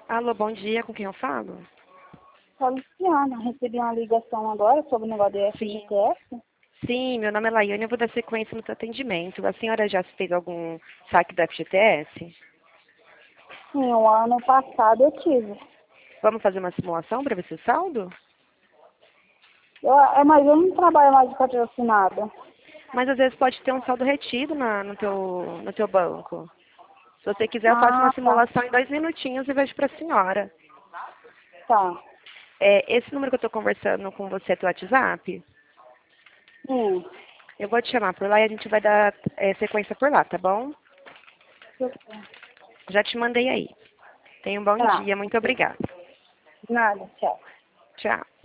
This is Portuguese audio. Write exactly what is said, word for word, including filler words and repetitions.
Alô, bom dia, com quem eu falo? Sou Luciana, recebi uma ligação agora sobre o negócio de Sim. F G T S. Sim, meu nome é Laiane, eu vou dar sequência no seu atendimento. A senhora já fez algum saque do F G T S? Sim, o ano passado eu tive. Vamos fazer uma simulação para ver se o saldo? Eu, é, mas eu não trabalho mais de patrocinada. Mas às vezes pode ter um saldo retido na, no, teu, no teu banco. Se você quiser, eu faço uma Ah, tá. simulação em dois minutinhos e vejo para a senhora. Tá. É, esse número que eu estou conversando com você é teu WhatsApp? Sim. Eu vou te chamar por lá e a gente vai dar é, sequência por lá, tá bom? Já te mandei aí. Tenha um bom Tá. dia, muito obrigada. Nada, tchau. Tchau.